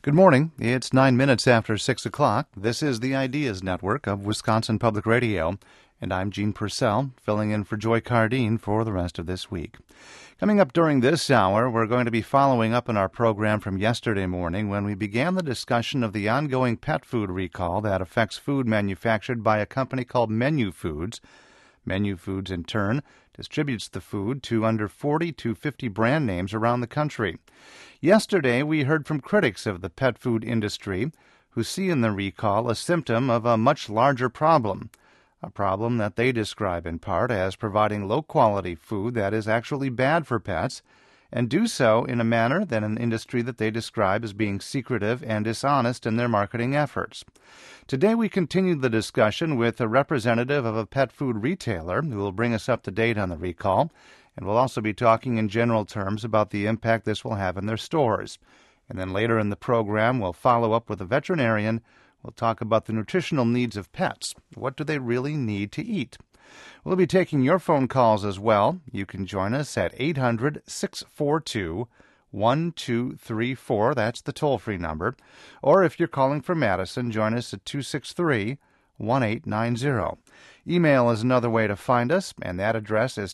Good morning. It's 9 minutes after 6 o'clock. This is the Ideas Network of Wisconsin Public Radio, and I'm Gene Purcell, filling in for Joy Cardine for the rest of this week. Coming up during this hour, we're going to be following up on our program from yesterday morning when we began the discussion of the ongoing pet food recall that affects food manufactured by a company called Menu Foods. Menu Foods, in turn, distributes the food to under 40 to 50 brand names around the country. Yesterday, we heard from critics of the pet food industry who see in the recall a symptom of a much larger problem, a problem that they describe in part as providing low-quality food that is actually bad for pets, and do so in a manner that an industry that they describe as being secretive and dishonest in their marketing efforts. Today we continue the discussion with a representative of a pet food retailer who will bring us up to date on the recall, and we'll also be talking in general terms about the impact this will have in their stores. And then later in the program, we'll follow up with a veterinarian. We'll talk about the nutritional needs of pets. What do they really need to eat? We'll be taking your phone calls as well. You can join us at 800-642-1234. That's the toll-free number. Or if you're calling from Madison, join us at 263-1890. Email is another way to find us, and that address is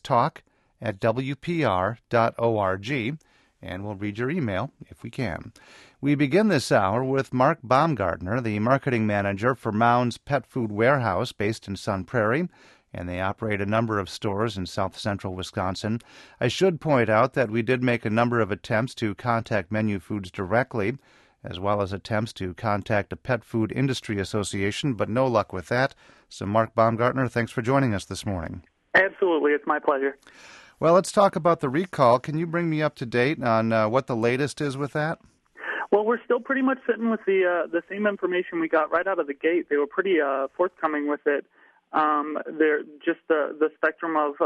talk@wpr.org, and we'll read your email if we can. We begin this hour with Mark Baumgartner, the marketing manager for Mounds Pet Food Warehouse based in Sun Prairie, and they operate a number of stores in south-central Wisconsin. I should point out that we did make a number of attempts to contact Menu Foods directly, as well as attempts to contact the Pet Food Industry Association, but no luck with that. So, Mark Baumgartner, thanks for joining us this morning. Absolutely. It's my pleasure. Well, let's talk about the recall. Can you bring me up to date on what the latest is with that? Well, we're still pretty much sitting with the same information we got right out of the gate. They were pretty forthcoming with it. They're just the spectrum of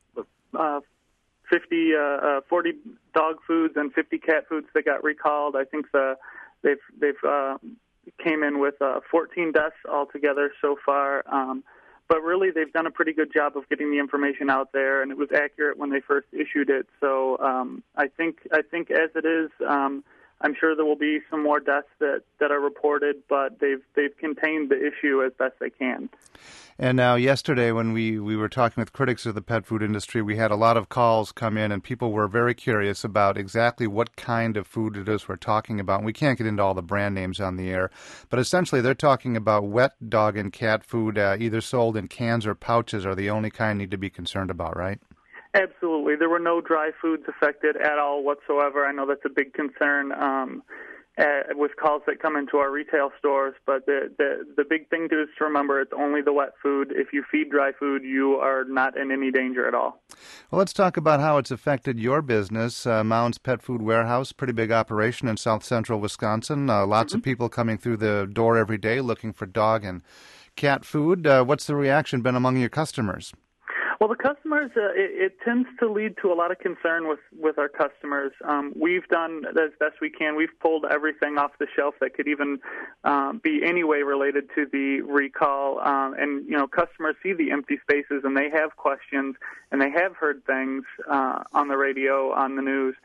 40 dog foods and 50 cat foods that got recalled. I think they've came in with 14 deaths altogether so far. But really, they've done a pretty good job of getting the information out there, and it was accurate when they first issued it. So I think as it is, I'm sure there will be some more deaths that are reported, but they've contained the issue as best they can. And now yesterday when we were talking with critics of the pet food industry, we had a lot of calls come in, and people were very curious about exactly what kind of food it is we're talking about. And we can't get into all the brand names on the air, but essentially they're talking about wet dog and cat food, either sold in cans or pouches, are the only kind need to be concerned about, right? Absolutely. There were no dry foods affected at all whatsoever. I know that's a big concern with calls that come into our retail stores, but the big thing is to remember it's only the wet food. If you feed dry food, you are not in any danger at all. Well, let's talk about how it's affected your business. Mounds Pet Food Warehouse, pretty big operation in south-central Wisconsin. Lots of people coming through the door every day looking for dog and cat food. What's the reaction been among your customers? Well, the customers, it tends to lead to a lot of concern with our customers. We've done as best we can. We've pulled everything off the shelf that could even be any way related to the recall. And, customers see the empty spaces and they have questions and they have heard things on the radio, on the news.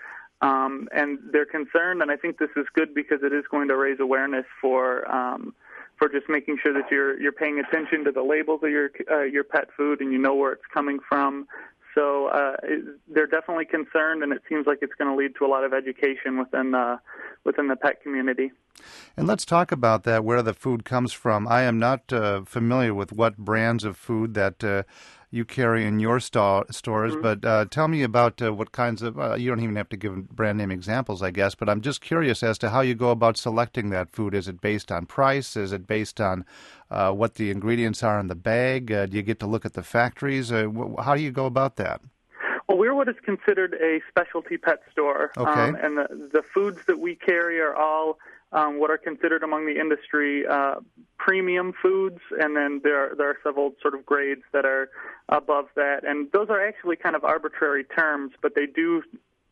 And they're concerned, and I think this is good because it is going to raise awareness for just making sure that you're paying attention to the labels of your pet food and you know where it's coming from. So they're definitely concerned, and it seems like it's going to lead to a lot of education within the pet community. And let's talk about that, where the food comes from. I am not familiar with what brands of food that you carry in your stores, but tell me about what kinds of, you don't even have to give brand name examples, I guess, but I'm just curious as to how you go about selecting that food. Is it based on price? Is it based on what the ingredients are in the bag? Do you get to look at the factories? How do you go about that? Well, we're what is considered a specialty pet store, okay. And the foods that we carry are all what are considered among the industry premium foods, and then there are several sort of grades that are above that, and those are actually kind of arbitrary terms, but they do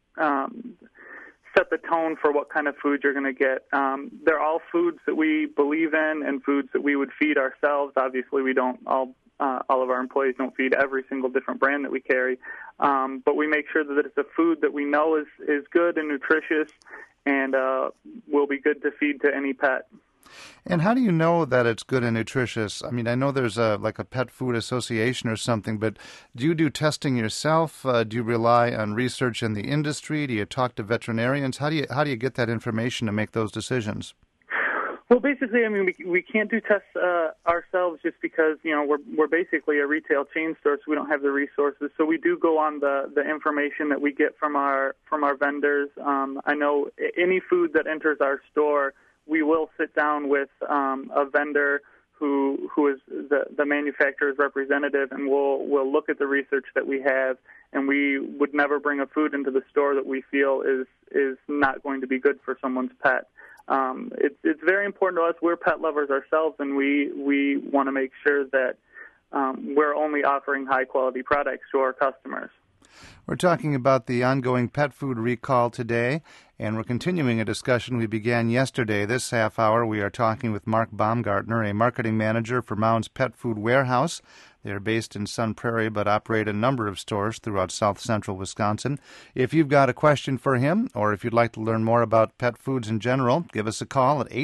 set the tone for what kind of food you're going to get. They're all foods that we believe in and foods that we would feed ourselves. Obviously, we don't all all of our employees don't feed every single different brand that we carry, but we make sure that it's a food that we know is good and nutritious and will be good to feed to any pet. And how do you know that it's good and nutritious? I mean, I know there's a pet food association or something, but do you do testing yourself? Do you rely on research in the industry? Do you talk to veterinarians? How do you get that information to make those decisions? Well, basically, I mean, we can't do tests ourselves just because, we're basically a retail chain store, so we don't have the resources. So we do go on the information that we get from our vendors. I know any food that enters our store, we will sit down with a vendor who is the manufacturer's representative, and we'll look at the research that we have, and we would never bring a food into the store that we feel is not going to be good for someone's pet. It's very important to us. We're pet lovers ourselves, and we want to make sure that we're only offering high-quality products to our customers. We're talking about the ongoing pet food recall today, and we're continuing a discussion we began yesterday. This half hour, we are talking with Mark Baumgartner, a marketing manager for Mounds Pet Food Warehouse. They are based in Sun Prairie but operate a number of stores throughout south central Wisconsin. If you've got a question for him, or if you'd like to learn more about pet foods in general, give us a call at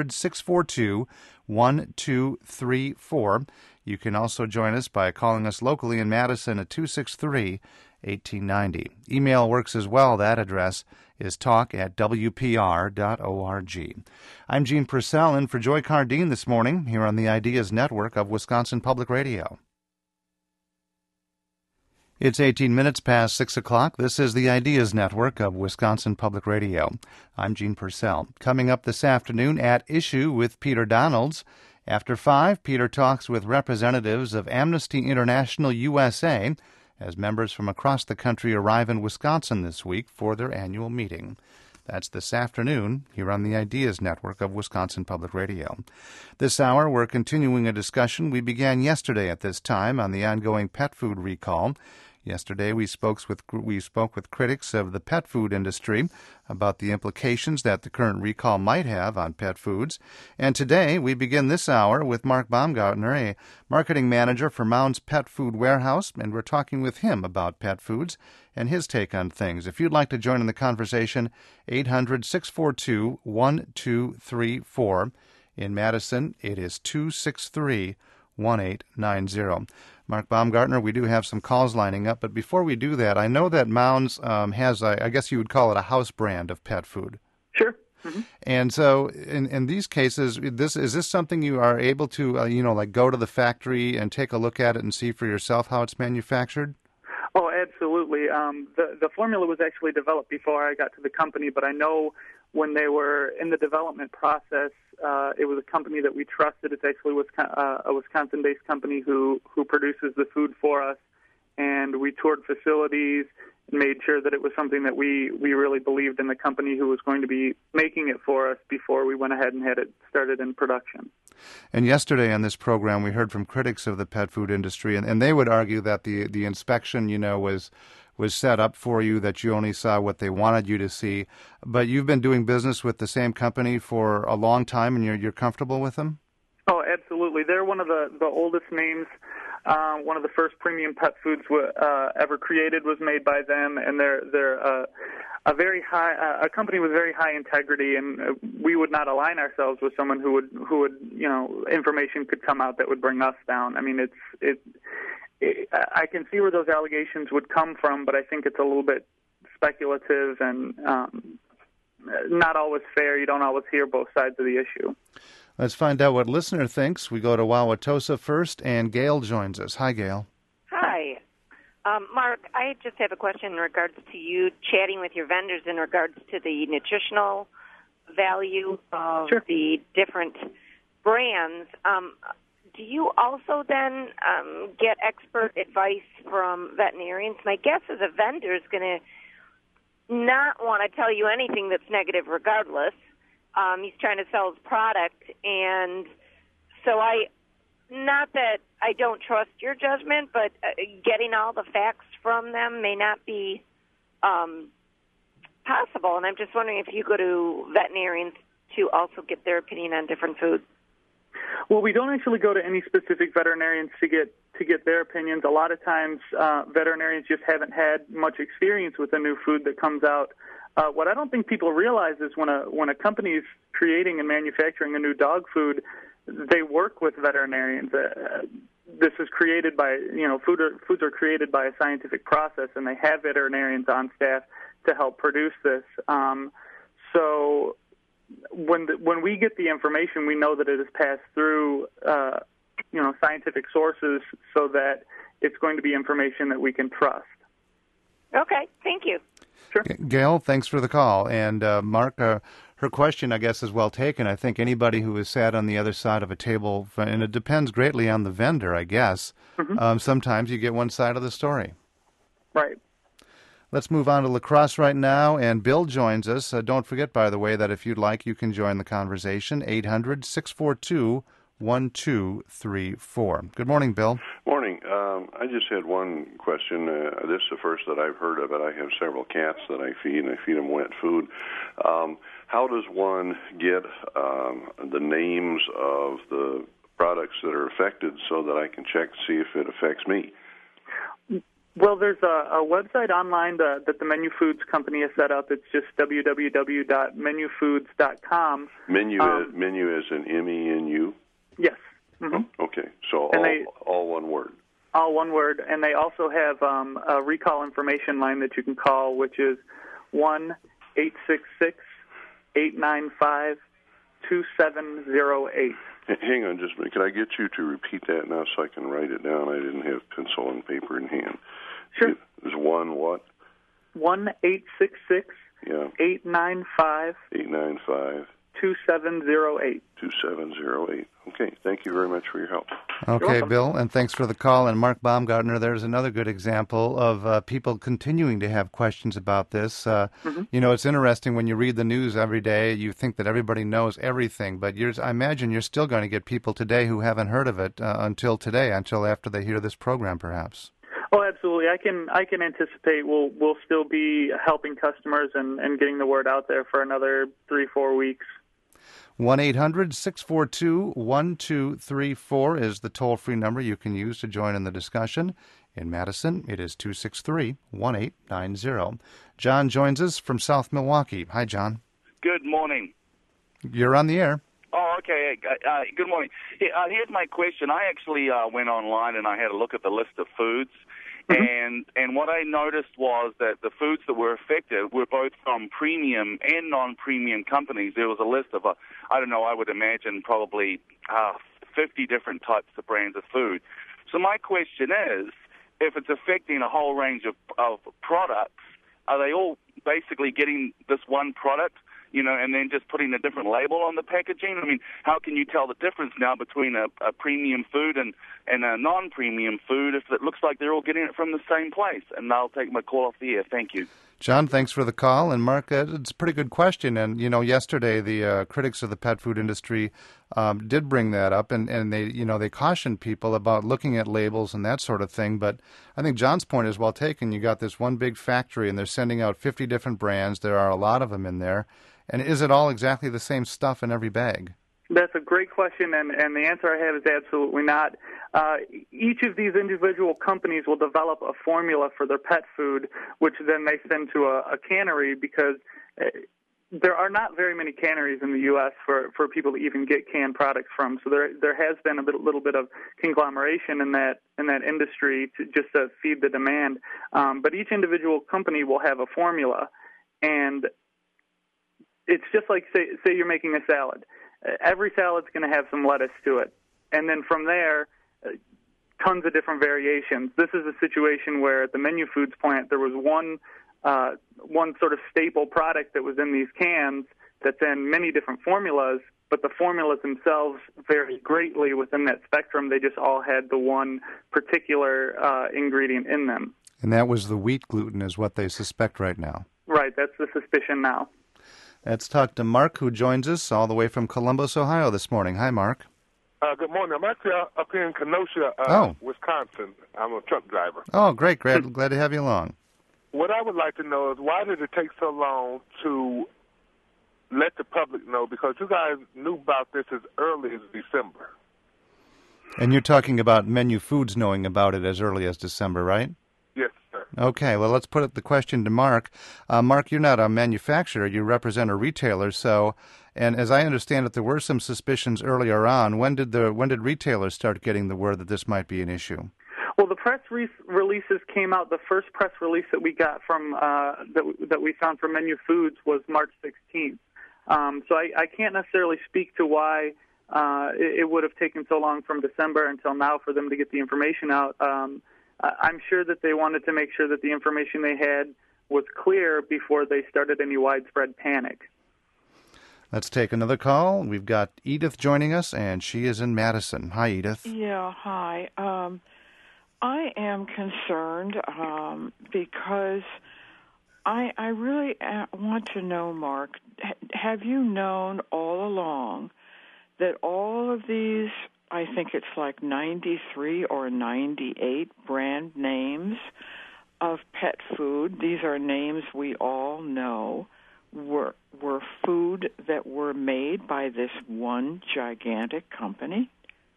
800-642-1234. You can also join us by calling us locally in Madison at 263-1890. Email works as well. That address is talk@wpr.org. I'm Gene Purcell in for Joy Cardine this morning here on the Ideas Network of Wisconsin Public Radio. It's 18 minutes past 6 o'clock. This is the Ideas Network of Wisconsin Public Radio. I'm Gene Purcell. Coming up this afternoon, At Issue with Peter Donalds. After 5, Peter talks with representatives of Amnesty International USA as members from across the country arrive in Wisconsin this week for their annual meeting. That's this afternoon here on the Ideas Network of Wisconsin Public Radio. This hour, we're continuing a discussion we began yesterday at this time on the ongoing pet food recall. Yesterday, we spoke with critics of the pet food industry about the implications that the current recall might have on pet foods. And today, we begin this hour with Mark Baumgartner, a marketing manager for Mounds Pet Food Warehouse, and we're talking with him about pet foods and his take on things. If you'd like to join in the conversation, 800-642-1234. In Madison, it is 263-1890. Mark Baumgartner, we do have some calls lining up, but before we do that, I know that Mounds has, I guess you would call it a house brand of pet food. Sure. Mm-hmm. And so in these cases, is this something you are able to, go to the factory and take a look at it and see for yourself how it's manufactured? Oh, absolutely. The formula was actually developed before I got to the company, but I know when they were in the development process, it was a company that we trusted. It's actually a Wisconsin-based company who produces the food for us, and we toured facilities and made sure that it was something that we really believed in the company who was going to be making it for us before we went ahead and had it started in production. And yesterday on this program, we heard from critics of the pet food industry, and they would argue that the inspection, was set up for you, that you only saw what they wanted you to see. But you've been doing business with the same company for a long time, and you're comfortable with them? Oh, absolutely. They're one of the oldest names. One of the first premium pet foods ever created was made by them, and they're a very high a company with very high integrity. And we would not align ourselves with someone who would information could come out that would bring us down. I mean, I can see where those allegations would come from, but I think it's a little bit speculative and not always fair. You don't always hear both sides of the issue. Let's find out what listener thinks. We go to Wauwatosa first, and Gail joins us. Hi, Gail. Hi. Mark, I just have a question in regards to you chatting with your vendors in regards to the nutritional value of Sure. the different brands. Do you also then get expert advice from veterinarians? My guess is a vendor is going to not want to tell you anything that's negative regardless. He's trying to sell his product, and so not that I don't trust your judgment, but getting all the facts from them may not be possible, and I'm just wondering if you go to veterinarians to also get their opinion on different foods. Well, we don't actually go to any specific veterinarians to get their opinions. A lot of times, veterinarians just haven't had much experience with a new food that comes out. What I don't think people realize is when a company is creating and manufacturing a new dog food, they work with veterinarians. This is created by, foods are created by a scientific process, and they have veterinarians on staff to help produce this. So when we get the information, we know that it is passed through, scientific sources, so that it's going to be information that we can trust. Okay, thank you. Sure. Gail, thanks for the call. And Mark, her question, I guess, is well taken. I think anybody who has sat on the other side of a table, and it depends greatly on the vendor, I guess, sometimes you get one side of the story. Right. Let's move on to La Crosse right now, and Bill joins us. Don't forget, by the way, that if you'd like, you can join the conversation, 800-642-1234. Good morning, Bill. Morning. I just had one question. This is the first that I've heard of it. I have several cats that I feed, and I feed them wet food. How does one get the names of the products that are affected so that I can check to see if it affects me? Well, there's a website online that the Menu Foods company has set up. It's just www.menufoods.com. Menu is an MENU? Yes. Mm-hmm. Oh, okay, so all one word. All one word, and they also have a recall information line that you can call, which is 1-866-895-2708. Hang on just a minute. Can I get you to repeat that now so I can write it down? I didn't have pencil and paper in hand. Sure. It was what? 1-866-895 2708. 2708. Okay, thank you very much for your help. Okay, Bill, and thanks for the call. And Mark Baumgartner, there's another good example of people continuing to have questions about this. It's interesting when you read the news every day, you think that everybody knows everything, but I imagine you're still going to get people today who haven't heard of it until after they hear this program, perhaps. Oh, absolutely. I can anticipate we'll still be helping customers and getting the word out there for another 3-4 weeks. 1-800-642-1234 is the toll-free number you can use to join in the discussion. In Madison, it is 263-1890. John joins us from South Milwaukee. Hi, John. Good morning. You're on the air. Oh, okay. Good morning. Here's my question. I actually went online and I had a look at the list of foods. And what I noticed was that the foods that were affected were both from premium and non-premium companies. There was a list of, I would imagine probably 50 different types of brands of food. So my question is, if it's affecting a whole range of products, are they all basically getting this one product, and then just putting a different label on the packaging? I mean, how can you tell the difference now between a premium food and a non-premium food if it looks like they're all getting it from the same place? And I'll take my call off the air. Thank you. John, thanks for the call. And Mark, it's a pretty good question. And, yesterday the critics of the pet food industry did bring that up, and they cautioned people about looking at labels and that sort of thing. But I think John's point is well taken. You got this one big factory, and they're sending out 50 different brands. There are a lot of them in there. And is it all exactly the same stuff in every bag? That's a great question, and the answer I have is absolutely not. Each of these individual companies will develop a formula for their pet food, which then they send to a cannery, because there are not very many canneries in the U.S. for people to even get canned products from. So there has been a little bit of conglomeration in that industry just to feed the demand. But each individual company will have a formula, and it's just like, say you're making a salad. Every salad's going to have some lettuce to it. And then from there, tons of different variations. This is a situation where at the Menu Foods plant, there was one sort of staple product that was in these cans that's in many different formulas, but the formulas themselves vary greatly within that spectrum. They just all had the one particular ingredient in them. And that was the wheat gluten is what they suspect right now. Right, that's the suspicion now. Let's talk to Mark, who joins us all the way from Columbus, Ohio this morning. Hi, Mark. Good morning. I'm actually up here in Kenosha, Wisconsin. I'm a truck driver. Oh, great. Glad to have you along. What I would like to know is why did it take so long to let the public know? Because you guys knew about this as early as December. And you're talking about Menu Foods knowing about it as early as December, right? Yes, sir. Okay, well, let's put the question to Mark. Mark, you're not a manufacturer. You represent a retailer. So, and as I understand it, there were some suspicions earlier on. When did retailers start getting the word that this might be an issue? Well, the press releases came out. The first press release that we got from that we found from Menu Foods was March 16th. So I can't necessarily speak to why it would have taken so long from December until now for them to get the information out. I'm sure that they wanted to make sure that the information they had was clear before they started any widespread panic. Let's take another call. We've got Edith joining us, and she is in Madison. Hi, Edith. Yeah, hi. I am concerned because I really want to know, Mark, have you known all along that all of these, I think it's like 93 or 98 brand names of pet food, these are names we all know, were food that were made by this one gigantic company?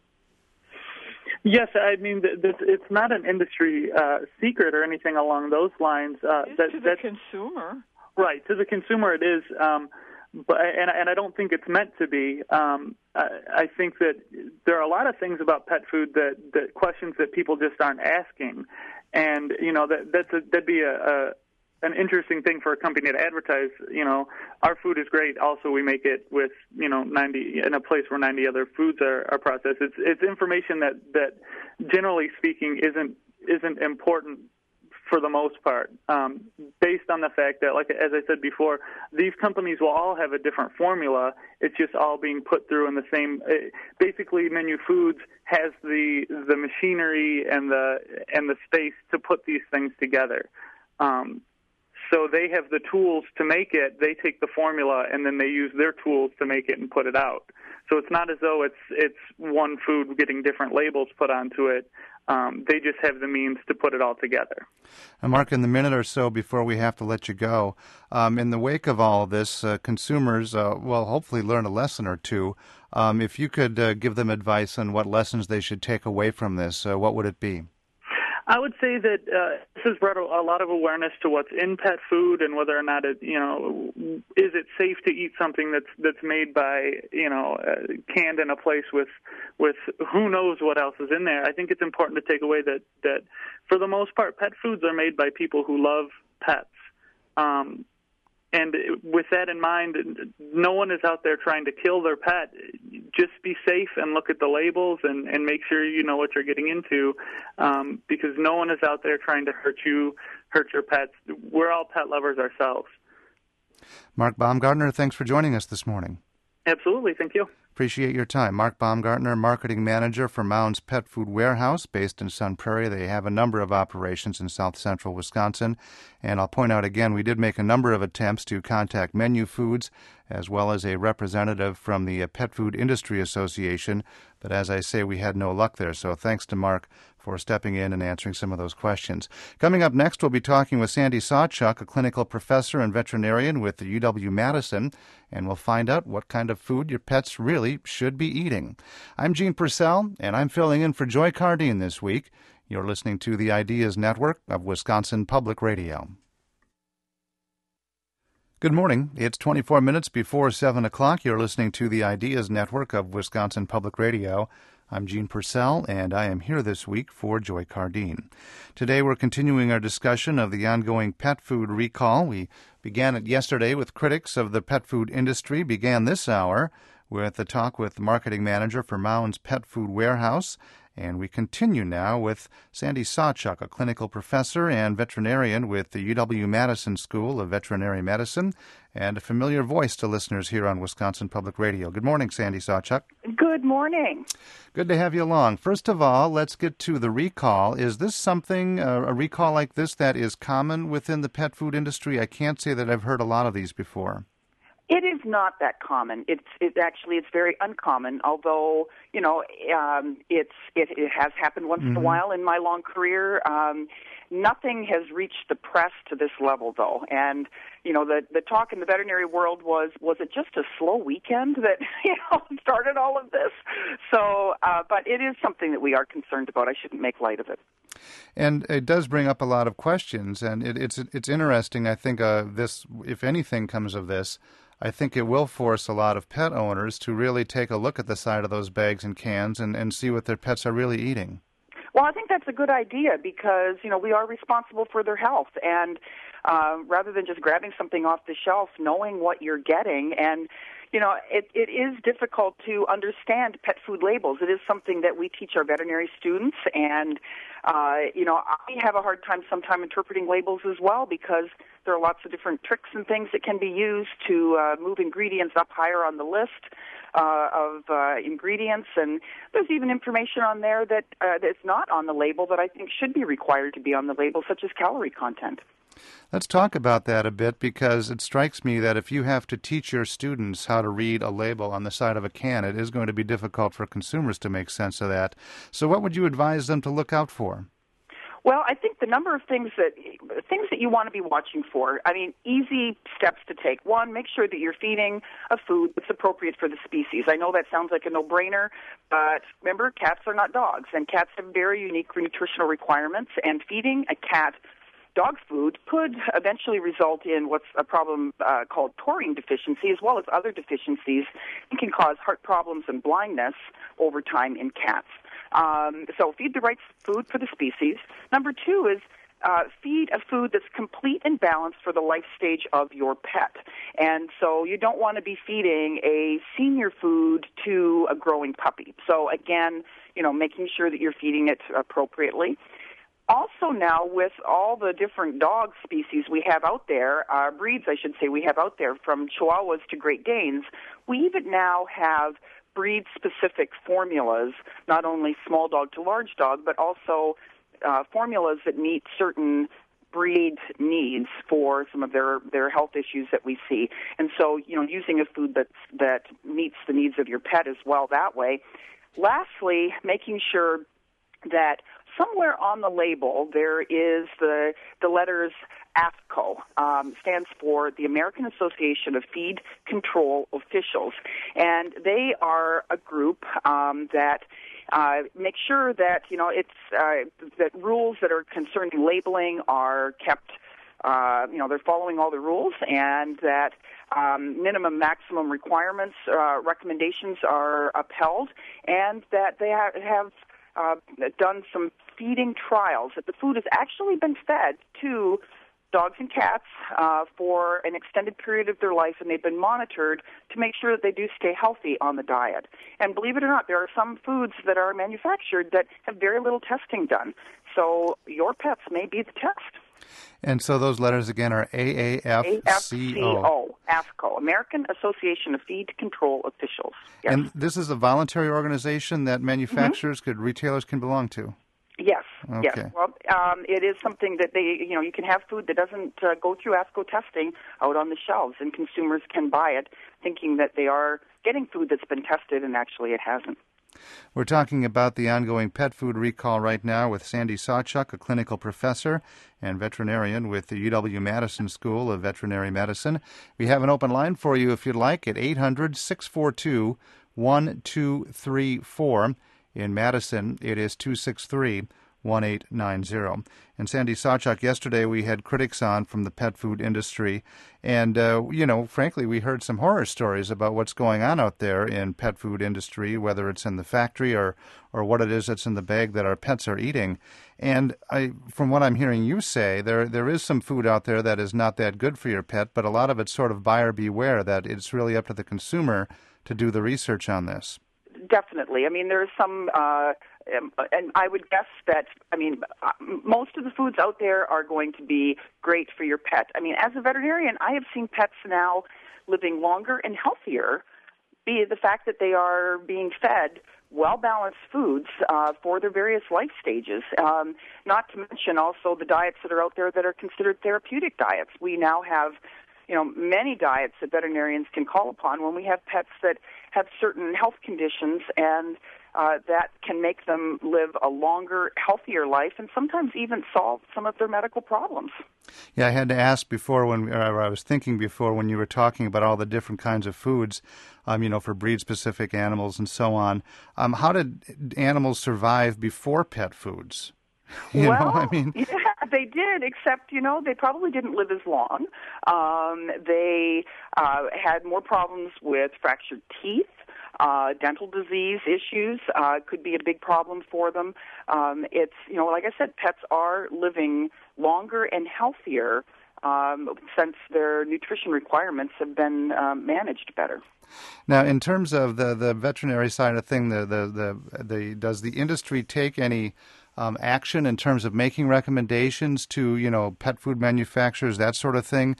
Yes, I mean, it's not an industry secret or anything along those lines. To the consumer. Right, to the consumer it is, but I don't think it's meant to be. I think that there are a lot of things about pet food that questions that people just aren't asking, and that'd be an interesting thing for a company to advertise. Our food is great. Also, we make it with 90 in a place where 90 other foods are processed. It's information that generally speaking isn't important for the most part, based on the fact that, like as I said before, these companies will all have a different formula. It's just all being put through in the same. Basically, Menu Foods has the machinery and the space to put these things together. So they have the tools to make it. They take the formula and then they use their tools to make it and put it out. So it's not as though it's one food getting different labels put onto it. They just have the means to put it all together. Mark, in the minute or so before we have to let you go, in the wake of all of this, consumers will hopefully learn a lesson or two. If you could give them advice on what lessons they should take away from this, what would it be? I would say that this has brought a lot of awareness to what's in pet food and whether or not is it safe to eat something that's made by canned in a place with who knows what else is in there. I think it's important to take away that for the most part, pet foods are made by people who love pets. And with that in mind, no one is out there trying to kill their pet. Just be safe and look at the labels and make sure you know what you're getting into, because no one is out there trying to hurt your pets. We're all pet lovers ourselves. Mark Baumgartner, thanks for joining us this morning. Absolutely. Thank you. Appreciate your time. Mark Baumgartner, Marketing Manager for Mounds Pet Food Warehouse, based in Sun Prairie. They have a number of operations in south central Wisconsin. And I'll point out again, we did make a number of attempts to contact Menu Foods, as well as a representative from the Pet Food Industry Association. But as I say, we had no luck there. So thanks to Mark for stepping in and answering some of those questions. Coming up next, we'll be talking with Sandy Sawchuk, a clinical professor and veterinarian with the UW-Madison, and we'll find out what kind of food your pets really should be eating. I'm Gene Purcell, and I'm filling in for Joy Cardine this week. You're listening to the Ideas Network of Wisconsin Public Radio. Good morning. It's 24 minutes before 7 o'clock. You're listening to the Ideas Network of Wisconsin Public Radio. I'm Gene Purcell, and I am here this week for Joy Cardine. Today we're continuing our discussion of the ongoing pet food recall. We began it yesterday with critics of the pet food industry, began this hour with a talk with the marketing manager for Mounds Pet Food Warehouse, and we continue now with Sandy Sawchuk, a clinical professor and veterinarian with the UW-Madison School of Veterinary Medicine, and a familiar voice to listeners here on Wisconsin Public Radio. Good morning, Sandy Sawchuk. Good morning. Good to have you along. First of all, let's get to the recall. Is this something, a recall like this, that is common within the pet food industry? I can't say that I've heard a lot of these before. It is not that common. It's very uncommon. Although it has happened once in a while in my long career. Nothing has reached the press to this level, though. And the talk in the veterinary world was it just a slow weekend that started all of this. So, but it is something that we are concerned about. I shouldn't make light of it. And it does bring up a lot of questions, and it's interesting. I think this, if anything comes of this, I think it will force a lot of pet owners to really take a look at the side of those bags and cans and see what their pets are really eating. Well, I think that's a good idea because, we are responsible for their health. And rather than just grabbing something off the shelf, knowing what you're getting. And, it is difficult to understand pet food labels. It is something that we teach our veterinary students. And, I have a hard time sometimes interpreting labels as well because there are lots of different tricks and things that can be used to move ingredients up higher on the list of ingredients. And there's even information on there that's not on the label that I think should be required to be on the label, such as calorie content. Let's talk about that a bit, because it strikes me that if you have to teach your students how to read a label on the side of a can, it is going to be difficult for consumers to make sense of that. So what would you advise them to look out for? Well, I think the number of things that you want to be watching for. I mean, easy steps to take. One, make sure that you're feeding a food that's appropriate for the species. I know that sounds like a no-brainer, but remember, cats are not dogs, and cats have very unique nutritional requirements, and feeding a cat dog food could eventually result in what's a problem called taurine deficiency, as well as other deficiencies. It can cause heart problems and blindness over time in cats. So feed the right food for the species. Number two is feed a food that's complete and balanced for the life stage of your pet. And so you don't want to be feeding a senior food to a growing puppy. So again, making sure that you're feeding it appropriately. Also now, with all the different dog species we have out there, breeds I should say we have out there, from Chihuahuas to Great Danes, we even now have breed-specific formulas, not only small dog to large dog, but also formulas that meet certain breed needs for some of their health issues that we see. And so, using a food that meets the needs of your pet as well that way. Lastly, making sure that somewhere on the label there is the letters AAFCO, stands for the American Association of Feed Control Officials, and they are a group that make sure that that rules that are concerning labeling are kept. They're following all the rules, and that minimum, maximum requirements, recommendations are upheld, and that they have done some feeding trials, that the food has actually been fed to dogs and cats for an extended period of their life, and they've been monitored to make sure that they do stay healthy on the diet. And believe it or not, there are some foods that are manufactured that have very little testing done. So your pets may be the test. And so those letters again are AAFCO. AAFCO, American Association of Feed Control Officials. Yes. And this is a voluntary organization that manufacturers, retailers can belong to? Yes. Okay. Yes. Well, it is something that you can have food that doesn't go through AAFCO testing out on the shelves, and consumers can buy it thinking that they are getting food that's been tested, and actually it hasn't. We're talking about the ongoing pet food recall right now with Sandy Sawchuk, a clinical professor and veterinarian with the UW-Madison School of Veterinary Medicine. We have an open line for you if you'd like at 800-642-1234. In Madison, it is 263-1890. And Sandy Sawchuk, yesterday we had critics on from the pet food industry, and, frankly, we heard some horror stories about what's going on out there in pet food industry, whether it's in the factory or what it is that's in the bag that our pets are eating. And from what I'm hearing you say, there is some food out there that is not that good for your pet, but a lot of it's sort of buyer beware, that it's really up to the consumer to do the research on this. Definitely. I mean, there's some, and I would guess that, most of the foods out there are going to be great for your pet. I mean, as a veterinarian, I have seen pets now living longer and healthier, be the fact that they are being fed well-balanced foods for their various life stages, not to mention also the diets that are out there that are considered therapeutic diets. We now have many diets that veterinarians can call upon when we have pets that have certain health conditions, and that can make them live a longer, healthier life, and sometimes even solve some of their medical problems. Yeah, I had to ask before I was thinking before when you were talking about all the different kinds of foods, for breed-specific animals and so on. How did animals survive before pet foods? Yeah, they did, except, they probably didn't live as long. They had more problems with fractured teeth. Dental disease issues could be a big problem for them. It's, like I said, pets are living longer and healthier since their nutrition requirements have been managed better. Now, in terms of the veterinary side of thing, does the industry take any action in terms of making recommendations to, pet food manufacturers, that sort of thing,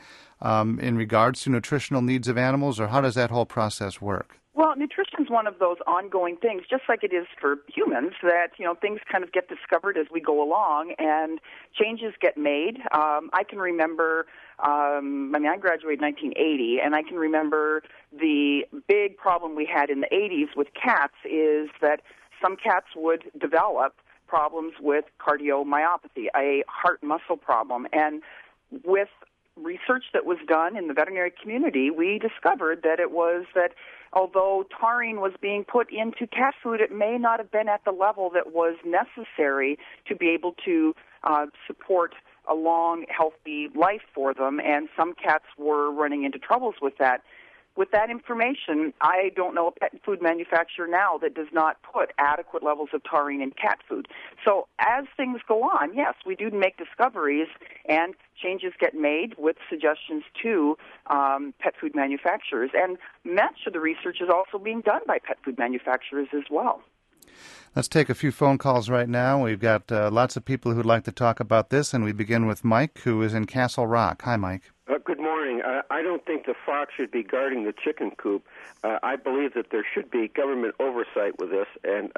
in regards to nutritional needs of animals, or how does that whole process work? Well, nutrition is one of those ongoing things, just like it is for humans, that, things kind of get discovered as we go along and changes get made. I can remember, I graduated in 1980, and I can remember the big problem we had in the 80s with cats is that some cats would develop problems with cardiomyopathy, a heart muscle problem. And with research that was done in the veterinary community, we discovered that it was that although taurine was being put into cat food, it may not have been at the level that was necessary to be able to support a long, healthy life for them, and some cats were running into troubles with that. With that information, I don't know a pet food manufacturer now that does not put adequate levels of taurine in cat food. So as things go on, yes, we do make discoveries and changes get made with suggestions to pet food manufacturers. And much of the research is also being done by pet food manufacturers as well. Let's take a few phone calls right now. We've got lots of people who'd like to talk about this, and we begin with Mike, who is in Castle Rock. Hi, Mike. Good morning. I don't think the fox should be guarding the chicken coop. I believe that there should be government oversight with this, and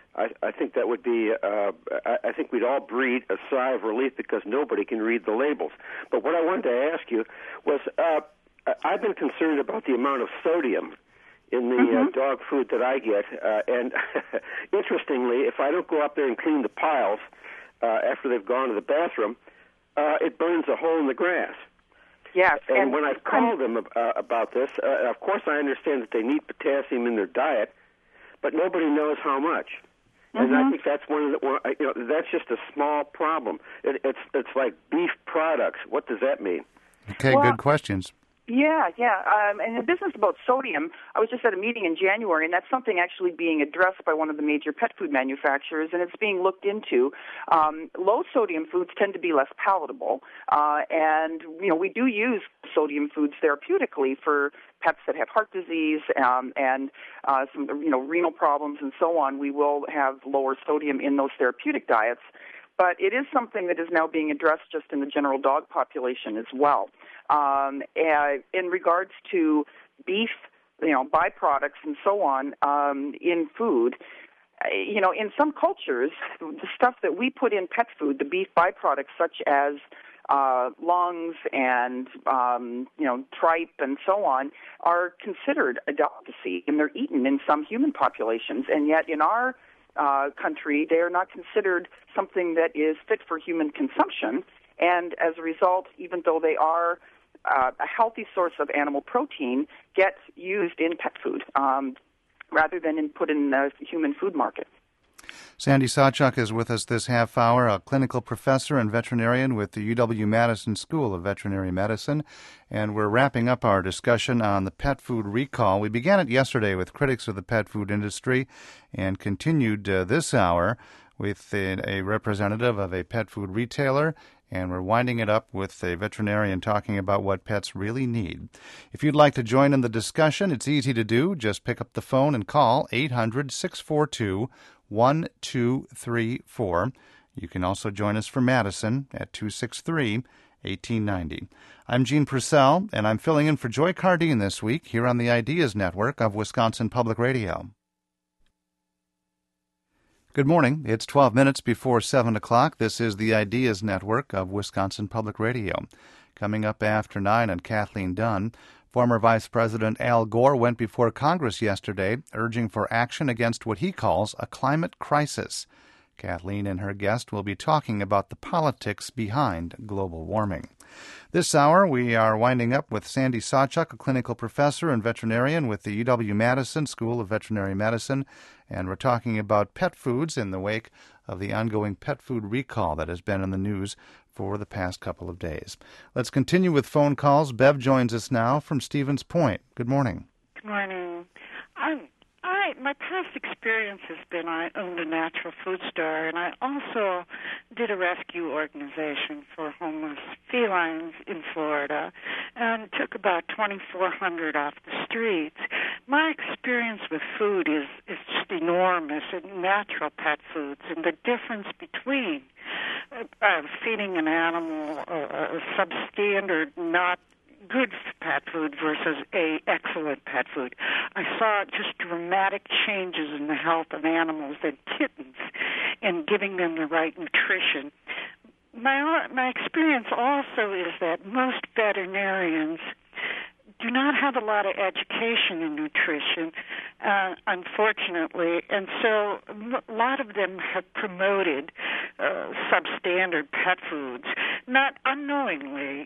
I think that would be, I think we'd all breathe a sigh of relief because nobody can read the labels. But what I wanted to ask you was, I've been concerned about the amount of sodium in the dog food that I get, and interestingly, if I don't go up there and clean the piles after they've gone to the bathroom, it burns a hole in the grass. Yes, and when I've called them about this, of course I understand that they need potassium in their diet, but nobody knows how much. And I think that's one of the, that's just a small problem. It's like beef products. What does that mean? Okay, good questions. Yeah. And the business about sodium, I was just at a meeting in January, and that's something actually being addressed by one of the major pet food manufacturers, and it's being looked into. Low sodium foods tend to be less palatable, and we do use sodium foods therapeutically for pets that have heart disease and some renal problems and so on. We will have lower sodium in those therapeutic diets. But it is something that is now being addressed just in the general dog population as well. In regards to beef, byproducts and so on in food, in some cultures, the stuff that we put in pet food, the beef byproducts such as lungs and tripe and so on, are considered a delicacy, and they're eaten in some human populations. And yet in our country, they are not considered something that is fit for human consumption. And as a result, even though they are a healthy source of animal protein, get used in pet food rather than put in the human food market. Sandy Sawchuk is with us this half hour, a clinical professor and veterinarian with the UW-Madison School of Veterinary Medicine, and we're wrapping up our discussion on the pet food recall. We began it yesterday with critics of the pet food industry and continued this hour with a representative of a pet food retailer, and we're winding it up with a veterinarian talking about what pets really need. If you'd like to join in the discussion, it's easy to do. Just pick up the phone and call 800-642-1234. You can also join us from Madison at 263-1890. I'm Gene Purcell, and I'm filling in for Joy Cardine this week here on the Ideas Network of Wisconsin Public Radio. Good morning. It's 12 minutes before 7 o'clock. This is the Ideas Network of Wisconsin Public Radio. Coming up after 9 on Kathleen Dunn, Former Vice President Al Gore went before Congress yesterday, urging for action against what he calls a climate crisis. Kathleen and her guest will be talking about the politics behind global warming. This hour, we are winding up with Sandy Sawchuk, a clinical professor and veterinarian with the UW-Madison School of Veterinary Medicine, and we're talking about pet foods in the wake of the ongoing pet food recall that has been in the news for the past couple of days. Let's continue with phone calls. Bev joins us now from Stevens Point. Good morning. Good morning. My past experience has been I owned a natural food store, and I also did a rescue organization for homeless felines in Florida and took about 2,400 off the streets. My experience with food is just enormous in natural pet foods, and the difference between feeding an animal a substandard, not good pet food versus a excellent pet food. I saw just dramatic changes in the health of animals and kittens in giving them the right nutrition. My experience also is that most veterinarians do not have a lot of education in nutrition, unfortunately, and so a lot of them have promoted substandard pet foods, not unknowingly,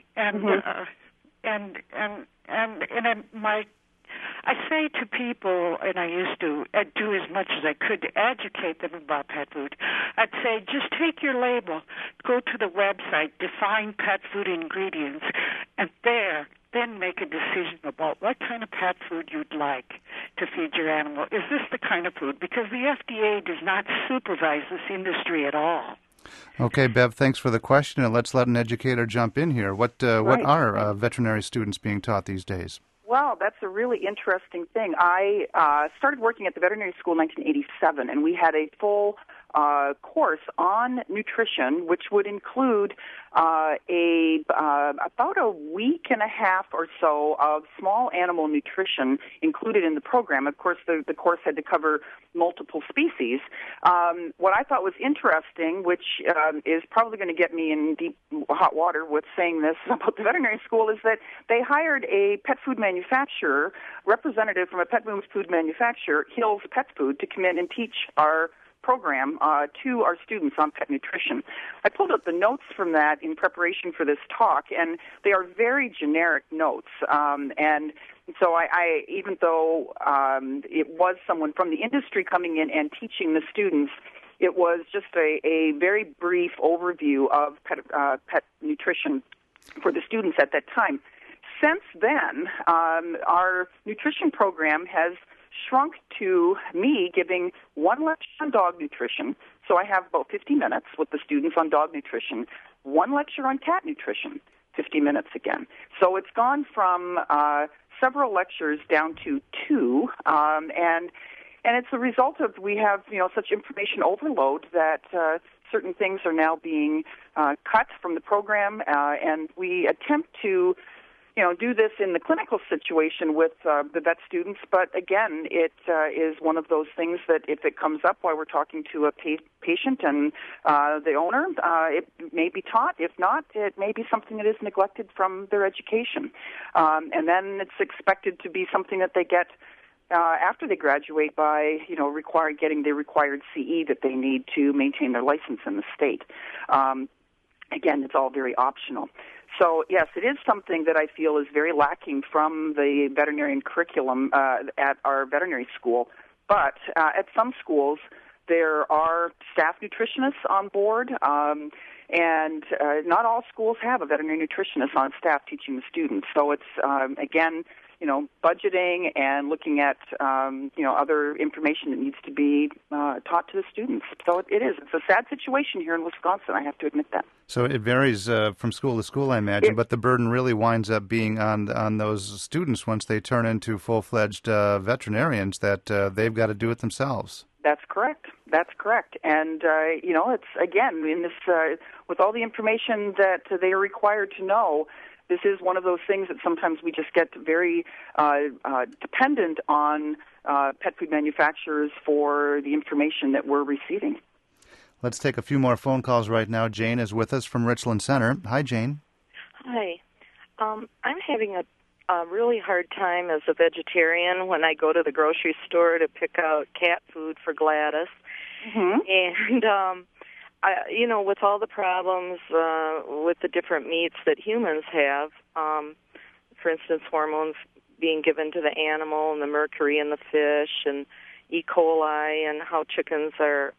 I say to people, and I used to do as much as I could to educate them about pet food, I'd say just take your label, go to the website, define pet food ingredients, and then make a decision about what kind of pet food you'd like to feed your animal. Is this the kind of food? Because the FDA does not supervise this industry at all. Okay, Bev, thanks for the question, and let's let an educator jump in here. What are veterinary students being taught these days? Well, that's a really interesting thing. I started working at the veterinary school in 1987, and we had a full course on nutrition, which would include about a week and a half or so of small animal nutrition included in the program. Of course, the course had to cover multiple species. What I thought was interesting, which is probably going to get me in deep hot water with saying this about the veterinary school, is that they hired a pet food manufacturer, representative from a pet food manufacturer, Hill's Pet Food, to come in and teach our program to our students on pet nutrition. I pulled up the notes from that in preparation for this talk, and they are very generic notes. And so I even though it was someone from the industry coming in and teaching the students, it was just a very brief overview of pet nutrition for the students at that time. Since then, our nutrition program has shrunk to me giving one lecture on dog nutrition. So I have about 50 minutes with the students on dog nutrition, one lecture on cat nutrition, 50 minutes again. So it's gone from several lectures down to two, and it's a result of we have such information overload that certain things are now being cut from the program, and we attempt to do this in the clinical situation with the vet students. But again, it is one of those things that if it comes up while we're talking to a patient and the owner, it may be taught. If not, it may be something that is neglected from their education. And then it's expected to be something that they get after they graduate by, getting the required CE that they need to maintain their license in the state. Again, it's all very optional. So, yes, it is something that I feel is very lacking from the veterinarian curriculum at our veterinary school. But at some schools, there are staff nutritionists on board, and not all schools have a veterinary nutritionist on staff teaching the students. So it's, again, budgeting and looking at, other information that needs to be taught to the students. So it is. It's a sad situation here in Wisconsin, I have to admit that. So it varies from school to school, I imagine, but the burden really winds up being on those students once they turn into full-fledged veterinarians, that they've got to do it themselves. That's correct. And, it's, again, in this, with all the information that they are required to know, this is one of those things that sometimes we just get very dependent on pet food manufacturers for the information that we're receiving. Let's take a few more phone calls right now. Jane is with us from Richland Center. Hi, Jane. Hi. I'm having a a really hard time as a vegetarian when I go to the grocery store to pick out cat food for Gladys. And, with all the problems with the different meats that humans have, for instance, hormones being given to the animal and the mercury in the fish and E. coli and how chickens are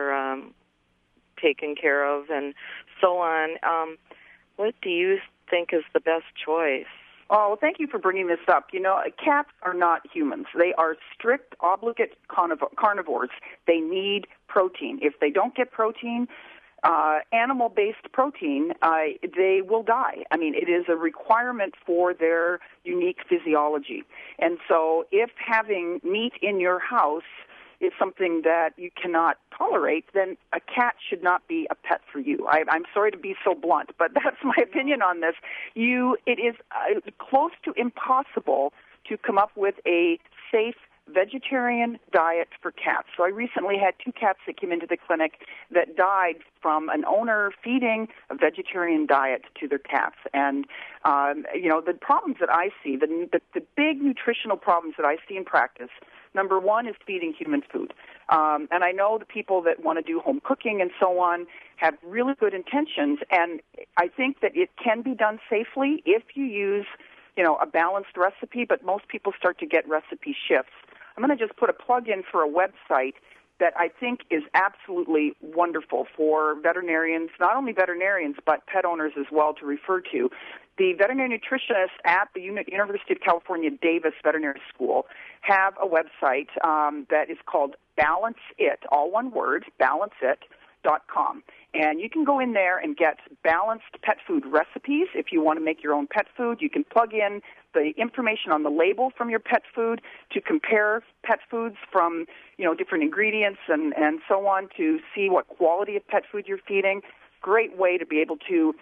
taken care of and so on. What do you think is the best choice? Oh, well, thank you for bringing this up. Cats are not humans. They are strict, obligate carnivores. They need protein. If they don't get protein, animal-based protein, they will die. I mean, it is a requirement for their unique physiology. And so if having meat in your house is something that you cannot tolerate, then a cat should not be a pet for you. I'm sorry to be so blunt, but that's my opinion on this. It is close to impossible to come up with a safe vegetarian diet for cats. So I recently had 2 cats that came into the clinic that died from an owner feeding a vegetarian diet to their cats. And, the problems that I see, the big nutritional problems that I see in practice, number one is feeding human food. And I know the people that want to do home cooking and so on have really good intentions, and I think that it can be done safely if you use, a balanced recipe, but most people start to get recipe shifts. I'm going to just put a plug in for a website that I think is absolutely wonderful for veterinarians, not only veterinarians, but pet owners as well, to refer to. The veterinary nutritionists at the University of California, Davis Veterinary School have a website that is called Balance It, all one word, balanceit.com. And you can go in there and get balanced pet food recipes. If you want to make your own pet food, you can plug in the information on the label from your pet food to compare pet foods from, different ingredients and so on to see what quality of pet food you're feeding. Great way to be able to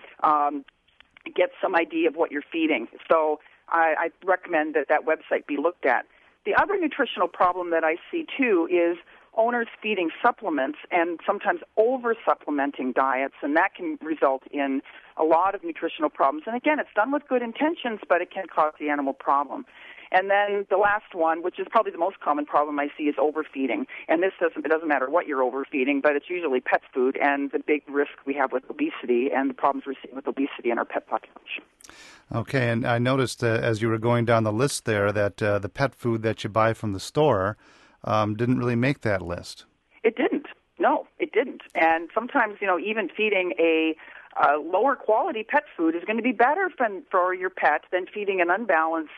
get some idea of what you're feeding. So I recommend that website be looked at. The other nutritional problem that I see, too, is owners feeding supplements and sometimes over-supplementing diets, and that can result in a lot of nutritional problems. And again, it's done with good intentions, but it can cause the animal problem. And then the last one, which is probably the most common problem I see, is overfeeding. And it doesn't matter what you're overfeeding, but it's usually pet food and the big risk we have with obesity and the problems we're seeing with obesity in our pet population. Okay, and I noticed as you were going down the list there that the pet food that you buy from the store didn't really make that list. It didn't. No, it didn't. And sometimes, even feeding a lower quality pet food is going to be better for your pet than feeding an unbalanced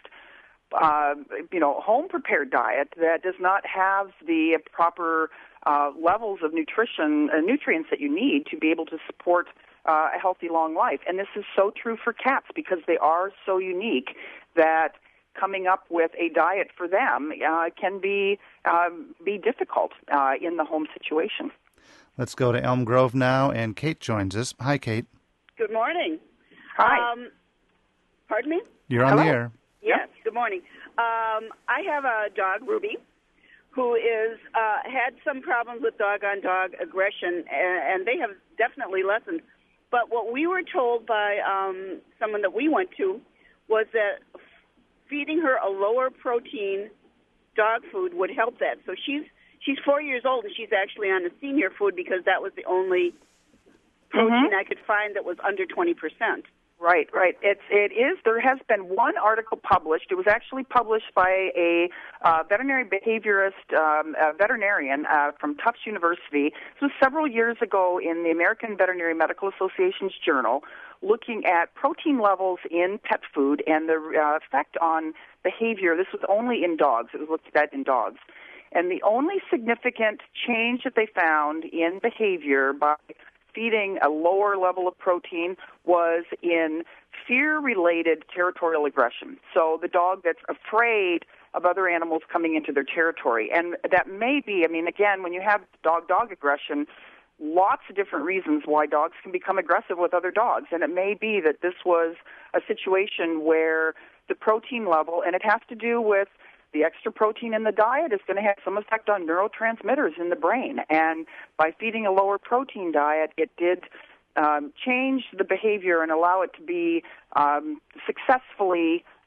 home-prepared diet that does not have the proper levels of nutrition and nutrients that you need to be able to support a healthy, long life. And this is so true for cats because they are so unique that coming up with a diet for them can be difficult in the home situation. Let's go to Elm Grove now, and Kate joins us. Hi, Kate. Good morning. Hi. Pardon me? You're on the air. Yes, good morning. I have a dog, Ruby, who is had some problems with dog-on-dog aggression, and they have definitely lessened. But what we were told by someone that we went to was that feeding her a lower protein dog food would help that. So she's 4 years old, and she's actually on the senior food because that was the only protein I could find that was under 20%. Right. It is. There has been one article published. It was actually published by a veterinary behaviorist, a veterinarian from Tufts University. This was several years ago in the American Veterinary Medical Association's journal, looking at protein levels in pet food and the effect on behavior. This was only in dogs. It was looked at in dogs. And the only significant change that they found in behavior by feeding a lower level of protein was in fear-related territorial aggression. So the dog that's afraid of other animals coming into their territory. And that may be, again, when you have dog-dog aggression, lots of different reasons why dogs can become aggressive with other dogs. And it may be that this was a situation where the protein level, and it has to do with the extra protein in the diet is going to have some effect on neurotransmitters in the brain. And by feeding a lower protein diet, it did change the behavior and allow it to be successfully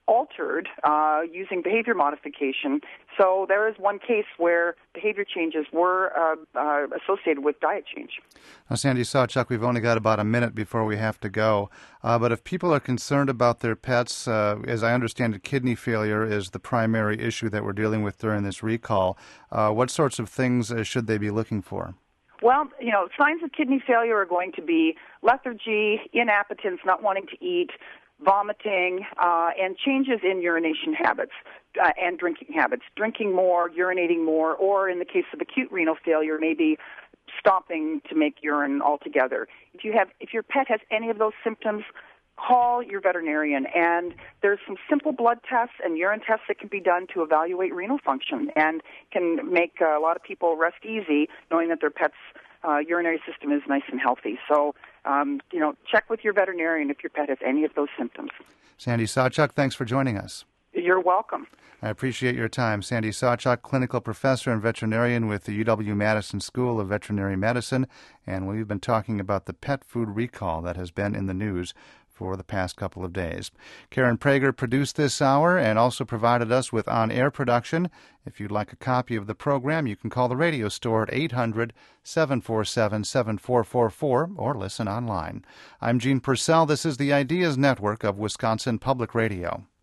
altered using behavior modification. So there is one case where behavior changes were associated with diet change. Now, Sandy Sawchuk, we've only got about a minute before we have to go. But if people are concerned about their pets, as I understand it, kidney failure is the primary issue that we're dealing with during this recall. What sorts of things should they be looking for? Well, signs of kidney failure are going to be lethargy, inappetence, not wanting to eat, vomiting, and changes in urination habits and drinking habits. Drinking more, urinating more, or in the case of acute renal failure, maybe stopping to make urine altogether. If your pet has any of those symptoms, call your veterinarian. And there's some simple blood tests and urine tests that can be done to evaluate renal function and can make a lot of people rest easy knowing that their pet's urinary system is nice and healthy. So, check with your veterinarian if your pet has any of those symptoms. Sandy Sawchuk, thanks for joining us. You're welcome. I appreciate your time. Sandy Sawchuk, clinical professor and veterinarian with the UW-Madison School of Veterinary Medicine, and we've been talking about the pet food recall that has been in the news for the past couple of days. Karen Prager produced this hour and also provided us with on-air production. If you'd like a copy of the program, you can call the radio store at 800-747-7444 or listen online. I'm Gene Purcell. This is the Ideas Network of Wisconsin Public Radio.